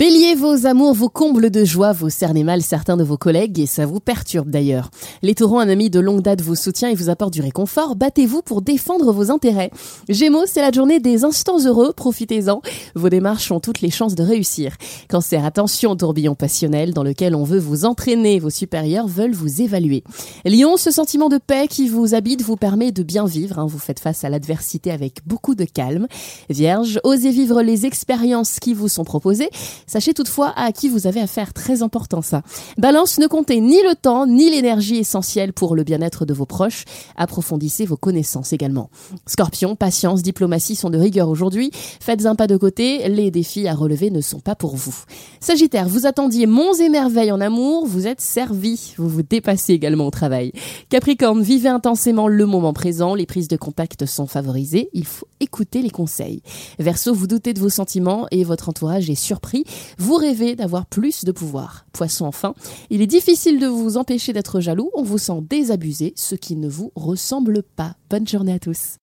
Bélier, vos amours vous comblent de joie, vous cernez mal certains de vos collègues et ça vous perturbe d'ailleurs. Les taureaux, un ami de longue date vous soutient et vous apporte du réconfort, battez-vous pour défendre vos intérêts. Gémeaux, c'est la journée des instants heureux, profitez-en, vos démarches ont toutes les chances de réussir. Cancer, attention au tourbillon passionnel dans lequel on veut vous entraîner, vos supérieurs veulent vous évaluer. Lion, ce sentiment de paix qui vous habite vous permet de bien vivre, vous faites face à l'adversité avec beaucoup de calme. Vierge, osez vivre les expériences qui vous sont proposées. Sachez toutefois à qui vous avez affaire, très important ça. Balance, ne comptez ni le temps ni l'énergie essentielle pour le bien-être de vos proches. Approfondissez vos connaissances également. Scorpion, patience, diplomatie sont de rigueur aujourd'hui. Faites un pas de côté, les défis à relever ne sont pas pour vous. Sagittaire, vous attendiez monts et merveilles en amour, vous êtes servi. Vous vous dépassez également au travail. Capricorne, vivez intensément le moment présent, les prises de contact sont favorisées, il faut écouter les conseils. Verseau, vous doutez de vos sentiments et votre entourage est surpris. Vous rêvez d'avoir plus de pouvoir. Poisson, enfin, il est difficile de vous empêcher d'être jaloux, on vous sent désabusé, ce qui ne vous ressemble pas. Bonne journée à tous.